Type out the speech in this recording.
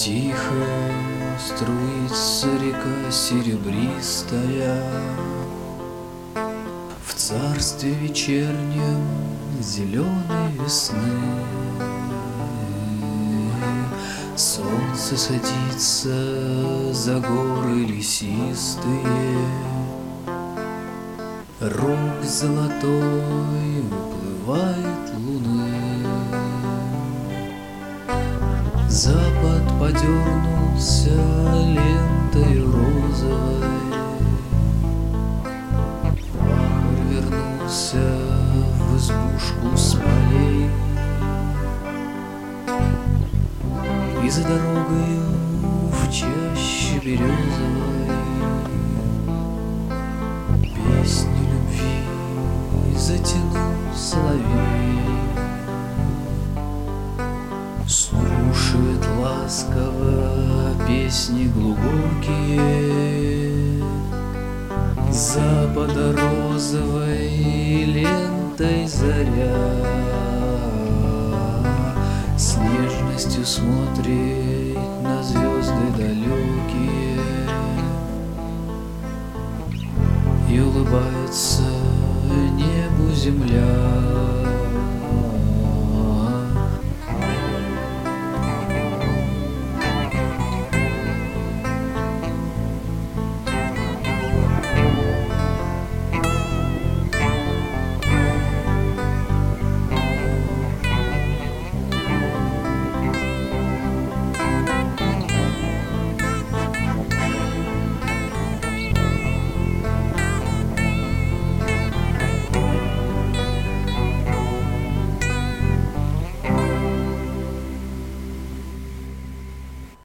Тихо струится река серебристая в царстве вечернем зеленой весны. Солнце садится за горы лесистые, рог золотой выплывает луны. Запад подернулся лентой розовой, пахарь вернулся в избушку с полей, и за дорогою в чаще березовой песню любви затянул соловей. Слушает ласково песни глубокие, запада розовой лентой заря с нежностью смотрит на звезды далекие и улыбается небу земля.